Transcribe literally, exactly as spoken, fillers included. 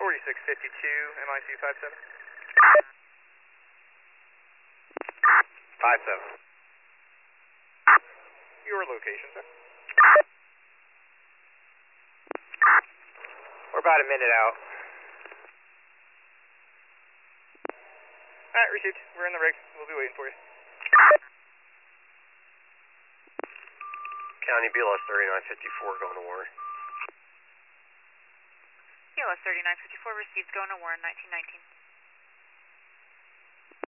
forty-six fifty-two, M I C five seven. five seven. Your location, sir? We're about a minute out. Alright, received. We're in the rig. We'll be waiting for you. County B L S thirty-nine fifty-four going to Warren. B L S thirty-nine fifty-four received, going to Warren, nineteen nineteen.